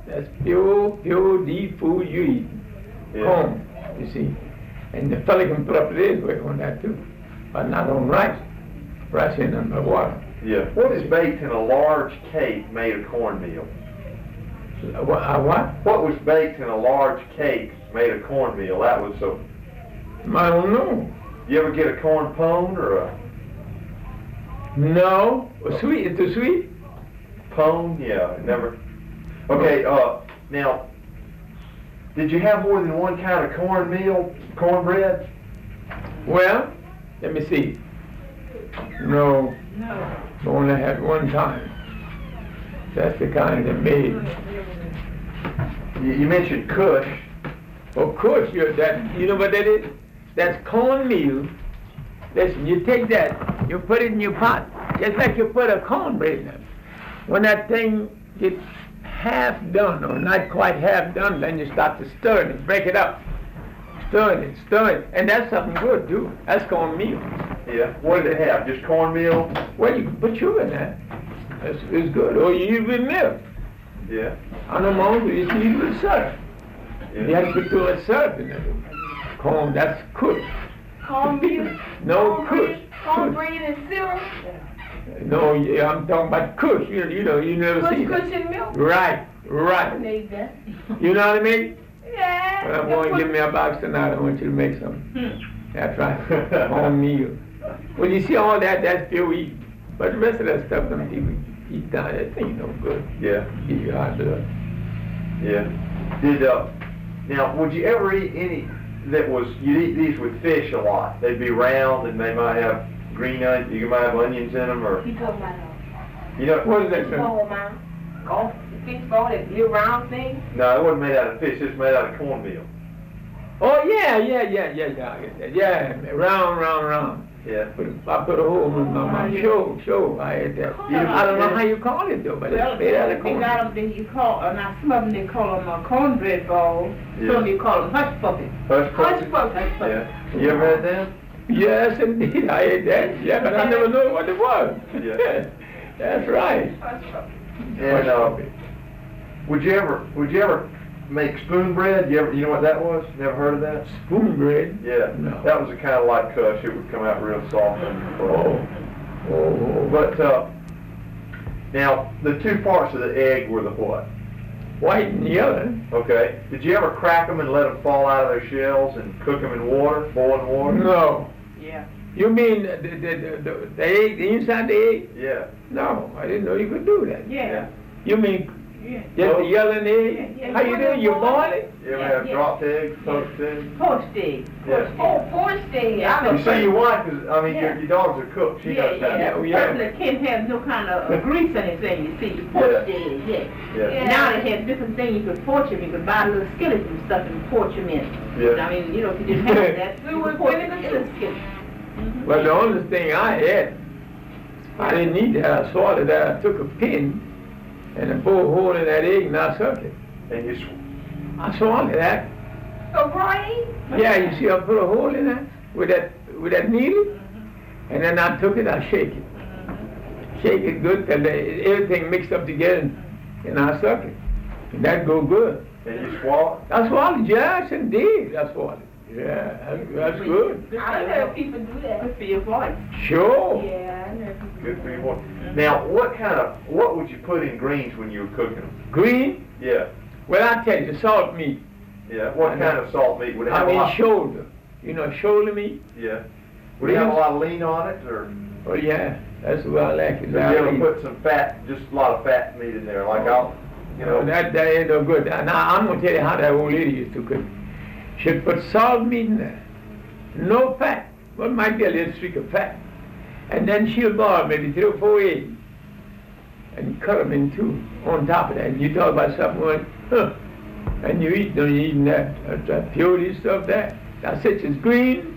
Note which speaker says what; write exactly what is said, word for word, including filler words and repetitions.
Speaker 1: That's pure, pure, deep food you eat.
Speaker 2: Yeah.
Speaker 1: Corn, you see. And the fella can put up his weight on that too. But not on rice. Rice ain't nothing but water.
Speaker 2: Yeah. What is baked in a large cake made of cornmeal?
Speaker 1: Uh, what? Uh, what?
Speaker 2: What was baked in a large cake made of cornmeal? That was so.
Speaker 1: I don't know.
Speaker 2: You ever get a corn pone or a
Speaker 1: No. Oh. Sweet? It's a sweet?
Speaker 2: pone? Yeah, never. Okay. Uh, now, did you have more than one kind of cornmeal, cornbread?
Speaker 1: Well, let me see. No.
Speaker 3: No.
Speaker 1: I only had one time. That's the kind that made.
Speaker 2: You, you mentioned Kush.
Speaker 1: Of course, you're that. You know what that is? That's cornmeal. Listen, you take that, you put it in your pot, just like you put a cornbread in it. When that thing gets half done, or not quite half done, then you start to stir it and break it up. Stir it, stir it, and that's something good too. That's cornmeal.
Speaker 2: Yeah. What did it have? Just cornmeal?
Speaker 1: Well, you can put sugar in that. That's it's good. Or you use with milk.
Speaker 2: Yeah.
Speaker 1: I know my uncle used to eat with syrup.
Speaker 2: Yeah.
Speaker 1: You have to put too much syrup in it. Corn, that's kush.
Speaker 3: Cornmeal?
Speaker 1: No kush.
Speaker 3: Cornbread and syrup?
Speaker 1: No, yeah, I'm talking about kush. You, you know, you never
Speaker 3: Kush,
Speaker 1: seen
Speaker 3: kush
Speaker 1: that.
Speaker 3: and milk?
Speaker 1: Right,
Speaker 3: I
Speaker 1: right.
Speaker 3: need that.
Speaker 1: You know what I mean?
Speaker 3: Yeah.
Speaker 1: Well, I'm going to give me a box tonight. I want you to make some.
Speaker 3: Hmm.
Speaker 1: That's right. Cornmeal. Well, you see all that, that's still eat. But the rest of that stuff, them people eat down, that ain't no good.
Speaker 2: Yeah.
Speaker 1: Give you high blood.
Speaker 2: Yeah. Did uh now would you ever eat any that was you eat these with fish a lot? They'd be round and they might have green onions. You might have onions in them, or
Speaker 3: You talking about uh,
Speaker 2: you know.
Speaker 1: What is that, sir?
Speaker 3: ball, man? Golf, fish ball, that little round thing?
Speaker 2: No, it wasn't made out of fish. It's made out of cornmeal.
Speaker 1: Oh, yeah, yeah, yeah, yeah, yeah. I get that. Yeah, round, round, round.
Speaker 2: Yeah.
Speaker 1: Put a, I put a hole in my mouth. Sure, sure, I ate that.
Speaker 3: You-
Speaker 1: I don't know how you call it, though, but
Speaker 3: Well,
Speaker 1: it's made out of
Speaker 3: they
Speaker 1: corn.
Speaker 3: got them, then you call, uh, now some of them they call them a cornbread ball.
Speaker 2: Yeah.
Speaker 3: Some you call them hush puppies.
Speaker 2: Hush
Speaker 3: Hush
Speaker 2: puppies?
Speaker 3: puppies. Hush puppies.
Speaker 2: Yeah. You ever had them?
Speaker 1: Yes, indeed, I ate that. Yeah, but I never knew what it was.
Speaker 2: Yeah.
Speaker 1: That's right.
Speaker 3: Hush puppies.
Speaker 2: And uh, would you ever would you ever make spoon bread? You ever you know what that was? Never heard of that?
Speaker 1: Spoon bread?
Speaker 2: Yeah.
Speaker 1: No.
Speaker 2: That was a kind of like Kush. It would come out real soft and
Speaker 1: Oh. Oh,
Speaker 2: But uh, now the two parts of the egg were the what?
Speaker 1: white and yellow.
Speaker 2: Okay. Did you ever crack them and let them fall out of their shells and cook them in water, boiling water?
Speaker 1: No.
Speaker 3: Yeah.
Speaker 1: You mean the, the, the, the, the egg, the inside the egg?
Speaker 2: Yeah.
Speaker 1: No, I didn't know you could do that.
Speaker 3: Yeah.
Speaker 1: You mean
Speaker 3: Yeah.
Speaker 1: just the yellow in the egg?
Speaker 3: Yeah, yeah.
Speaker 1: How you do? You boil it?
Speaker 2: You ever
Speaker 3: Yeah,
Speaker 2: have
Speaker 3: yeah.
Speaker 2: dropped eggs, poached eggs?
Speaker 3: Poached egg.
Speaker 2: Yeah.
Speaker 3: Oh, poached egg. I
Speaker 2: You see your wife, 'cause, I mean, your,
Speaker 3: Yeah.
Speaker 2: your dogs are cooked. She
Speaker 3: Yeah,
Speaker 2: knows how to
Speaker 3: yeah.
Speaker 1: Oh,
Speaker 2: do it.
Speaker 1: yeah.
Speaker 3: Person that can't have no kind of uh, grease in his thing, you see. Poached egg, yeah.
Speaker 2: Yeah.
Speaker 3: Now they have different things you could poach them. You could buy little skillets and stuff and poach them in.
Speaker 2: Yeah.
Speaker 3: I mean, you know, if you didn't have that,
Speaker 4: We
Speaker 3: you
Speaker 4: would
Speaker 3: could poach
Speaker 4: vinegar
Speaker 3: them in a skillet. Mhm.
Speaker 1: Well, the only thing I had, I didn't need that. I saw that I took a pin and I bored a hole in that egg and I sucked it.
Speaker 2: And you, sw-
Speaker 1: I saw that.
Speaker 3: Oh, right?
Speaker 1: Yeah, you see, I put a hole in that with that with that needle, and then I took it, I shake it, shake it good till the, everything mixed up together, and I suck it, and that go good.
Speaker 2: and you swallow it?
Speaker 1: I swallowed, yes, indeed, I swallowed. Yeah, that's, that's good.
Speaker 3: I know people do that. Good for your voice.
Speaker 1: Sure.
Speaker 3: Yeah, I know people do
Speaker 2: Good for your voice. Now, what kind of, what would you put in greens when you were cooking them?
Speaker 1: Green?
Speaker 2: Yeah.
Speaker 1: Well, I tell you, salt meat.
Speaker 2: Yeah. What
Speaker 1: I
Speaker 2: kind
Speaker 1: know.
Speaker 2: of salt meat? Would it have
Speaker 1: I
Speaker 2: a
Speaker 1: mean
Speaker 2: lot?
Speaker 1: shoulder. You know, shoulder meat.
Speaker 2: Yeah. Would it have a lot of lean on it, or
Speaker 1: Oh yeah, that's what I like. Is
Speaker 2: did you
Speaker 1: I
Speaker 2: ever
Speaker 1: eat.
Speaker 2: put some fat, just a lot of fat meat in there? Like I'll, you
Speaker 1: No,
Speaker 2: know.
Speaker 1: that, that ain't no good. Now, I'm going to tell you how that old lady used to cook. She'd put salt meat in there, no fat. Well, might be a little streak of fat. And then she'll boil maybe three or four eggs and cut them in two on top of that. And you talk about something like, huh, and you eat them, you eating that, that, that purity stuff there. That's it, it's green,